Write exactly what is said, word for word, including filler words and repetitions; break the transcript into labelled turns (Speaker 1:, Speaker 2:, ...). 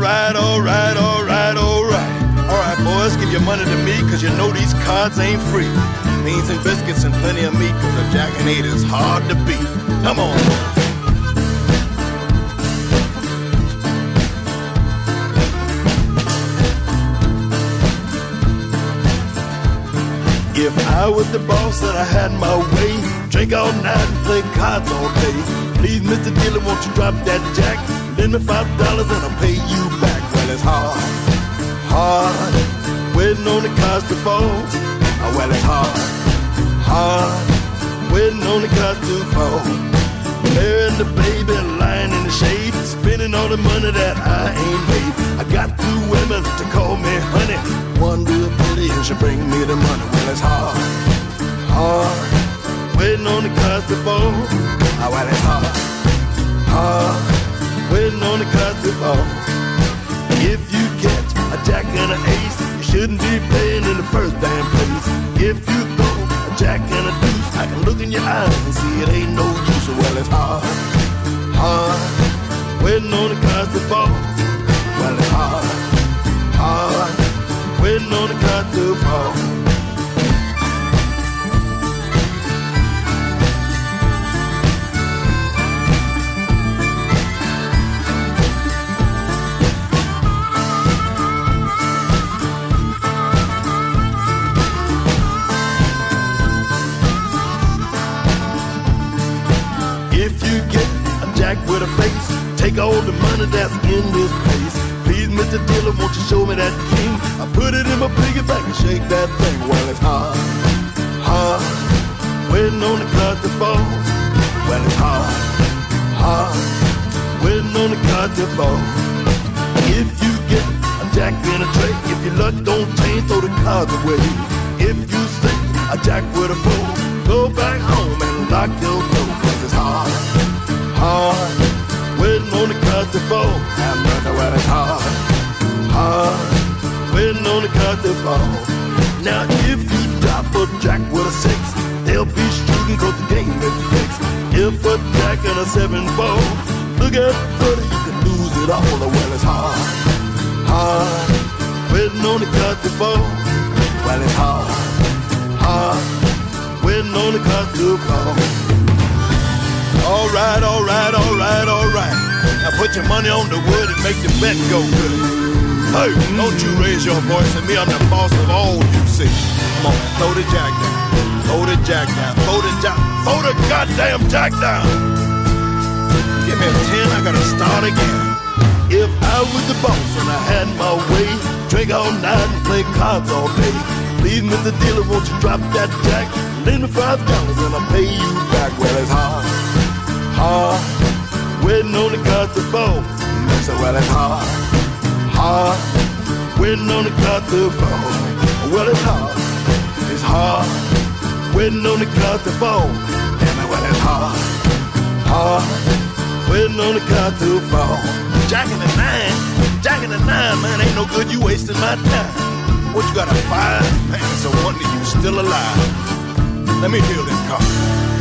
Speaker 1: Alright, alright, alright, alright. Alright, boys, give your money to me, cause you know these cards ain't free. Beans and biscuits and plenty of meat, cause a jack and eight is hard to beat. Come on, boys. If I was the boss and I had my way, drink all night and play cards all day. Please, Mister Dealer, won't you drop that jack? Lend me five dollars and I'll pay you back. Well, it's hard, hard, waiting on the cards to fall. Oh, well, it's hard, hard, waiting on the cards to fall. Mary and the baby lying in the shade, spending all the money that I ain't made. I got two women to call me honey. One real pretty and she bring me the money. Well, it's hard, hard, waiting on the cards to fall. Oh, well, it's hard, hard, waiting on the cards to fall. If you catch a jack and an ace, you shouldn't be playing in the first damn place. If you throw a jack and a deuce, I can look in your eyes and see it ain't no use. Well, it's hard, hard, waiting on the cards to fall. Well, it's hard, hard, waiting on the cards to fall. With a face, take all the money that's in this place. Please, Mister Dealer, won't you show me that king? I put it in my piggy bank and shake that thing. Well, it's hard, hard, waiting on the cards to fall. Well, it's hard, hard, waiting on the cards to fall. If you get a jack in a tray, if your luck don't change, throw the cards away. If you say a jack with a four, go back home and lock your door. Cause it's hard, hard, waiting on the cards to fall. I'm not know what it's hard, hard, waiting on the cards to fall. Now if you drop a jack with a six, they'll be shooting cause the game is fixed. If a jack and a seven fall, look at brother, you can lose it all. Well, it's hard, hard, waiting on the cards to fall. Well, it's hard, hard, waiting on the cards to fall. Alright, alright, alright, alright. Now put your money on the wood and make the bet go good. Hey, don't you raise your voice at me, I'm the boss of all you see. Come on, throw the jack down, throw the jack down, throw the jack, throw the goddamn jack down. Give me a ten, I gotta start again. If I was the boss and I had my way, drink all night and play cards all day. Please, Mister Dealer, won't you drop that jack? Lend me five dollars and I'll pay you back. Well, it's hard, hard, waiting on the cards to fall. So well, it's hard, hard, waiting on the cards to fall. Well, it's hard, it's hard, waiting on the cards to fall. Damn it, well, it's hard, hard, waiting on the cards to fall. Jack in the nine, Jack in the nine, man, ain't no good, you wasting my time. What, you got a five? Man, it's a wonder you still alive. Let me deal this card.